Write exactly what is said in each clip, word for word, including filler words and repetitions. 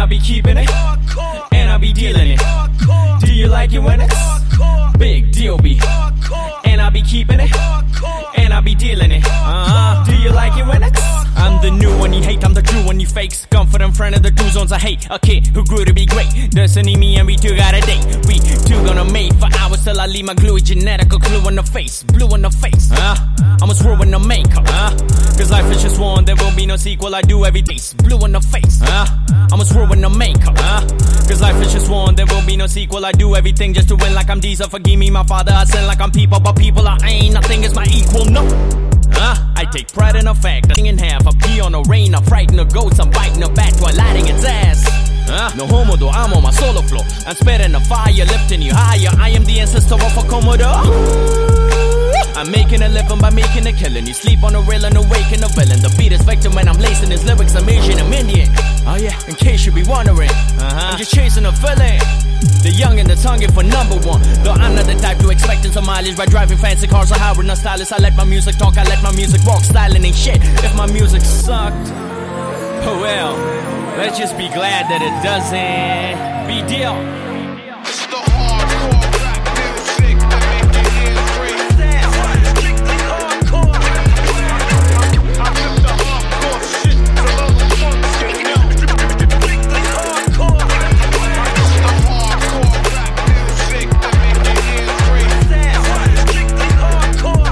I be keeping it, and I be dealing it. Do you like it when it's big deal be? And I be keeping it, and I be dealing it. Uh-huh. Do you like it when it's I'm the new one you hate, I'm the true one you fakes. Confident friend of the two zones I hate. A kid who grew to be great. Destiny, me and we two got a date. We two gonna mate for hours till I leave my gluey genetical clue on the face. Blue on the face, huh? I must ruin the makeup, huh? Cause life is just one, there will be no sequel. I do every day, blue on the face, huh? I must ruin the makeup, huh? Cause life is just one, there will be no sequel. I do everything just to win like I'm Diesel. Forgive me, my father, I sin like I'm people. But people I ain't, nothing is my equal, no. Huh? I take pride in the fact that in half I pee on the rain, I frighten the goats, I'm biting the bat while lighting its ass. Huh? No homo though, I'm on my solo flow. I'm spitting the fire, lifting you higher. I am the ancestor of a Commodore. I'm making a living by making a killing. You sleep on the rail and awaken a villain. The beat is victim when I'm lacing his lyrics. I'm Asian, I'm Indian. Oh yeah, in case you be wondering, uh-huh. I'm just chasing a feeling. The young and the tongue for number one. Though I'm not the type to expect some mileage by driving fancy cars or hiring a stylist. I let my music talk, I let my music walk. Styling ain't shit if my music sucked. Oh well, let's just be glad that it doesn't. Be deal. It's the hardcore rap music that make your ears ring. Strictly hardcore. I took the hardcore shit to level one, you know. Strictly hardcore. It's the hardcore rap music that make your ears ring. Strictly hardcore.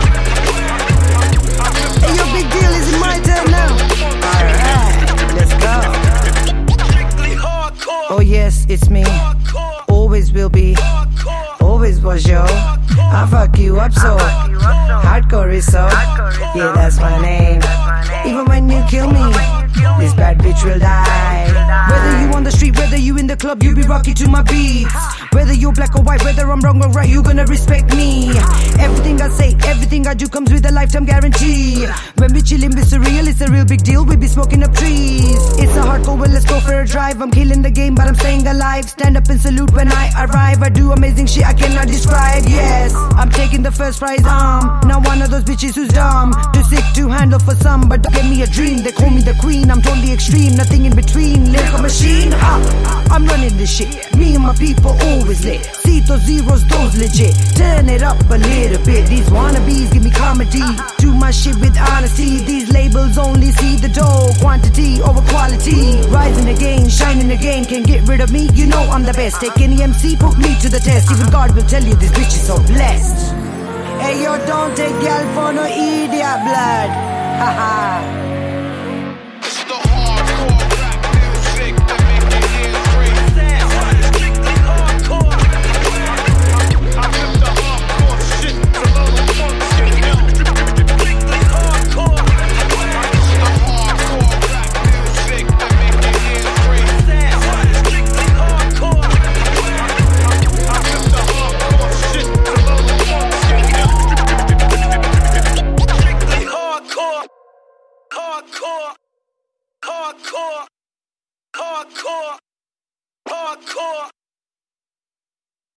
Hey yo, big deal, is it my turn now? Alright, let's go. Strictly hardcore. Oh yes, it's me. Always will be. Always was yo. I fuck you up so. Hardcore is so. Yeah, that's my name. Even when you kill me, this bad bitch will die. Whether you on the street, whether you in the club, you be rocky to my beats. Whether you're black or white, whether I'm wrong or right, you gonna respect me. Everything I say, everything I do comes with a lifetime guarantee. When we chillin' with surreal, it's a real big deal. We be smoking up trees. It's a hardcore, well let's go for a drive. I'm killing the game, but I'm staying alive. Stand up and salute when I arrive. I do amazing shit I cannot describe. Yes, I'm taking the first prize. Um, now one of those bitches who's dumb, too sick to handle for some, but don't give me a dream. They call me the queen. I'm totally extreme, nothing in between. Lyrical machine. Ha, I'm running this shit. Me and my people always lit. See those zeros, those legit. Turn it up a little bit. These wannabes give me comedy. Do my shit with honesty. These labels only see the dough. Quantity over quality. Rising again, shining again. Can't get rid of me, you know I'm the best. Take any M C, put me to the test. Even God will tell you this bitch is so blessed. Hey yo, don't take y'all for no idiot blood. Haha.